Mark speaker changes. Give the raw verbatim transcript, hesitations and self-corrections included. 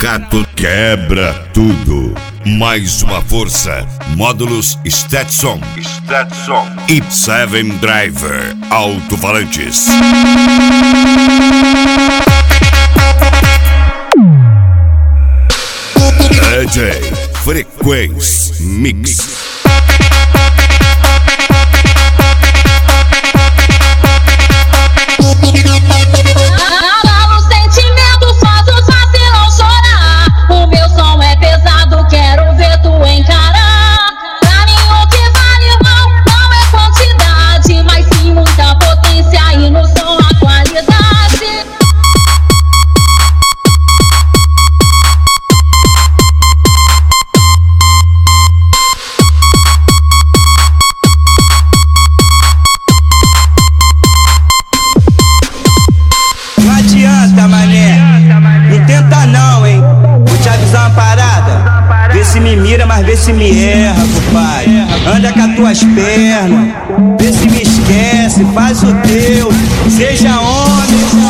Speaker 1: gato quebra tudo. Mais uma força. Módulos Stetson. Stetson. E Seven Driver. Alto-falantes. D J Frequência Mix.
Speaker 2: Me mira, mas vê se me erra, compadre. Anda com as tuas pernas, vê se me esquece, faz o teu. Seja homem.